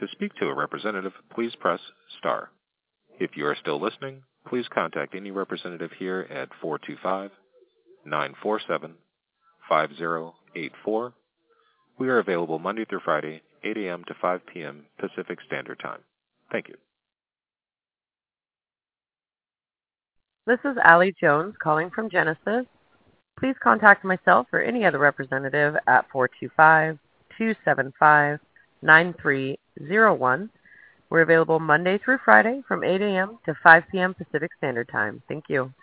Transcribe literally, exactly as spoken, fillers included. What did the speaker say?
To speak to a representative, please press star. If you are still listening, please contact any representative here at four two five, nine four seven, five zero eight four. We are available Monday through Friday, eight a m to five p m Pacific Standard Time. Thank you. This is Allie Jones calling from Genesis. Please contact myself or any other representative at four two five, two seven five, nine three zero one. We're available Monday through Friday from eight a m to five p m Pacific Standard Time. Thank you.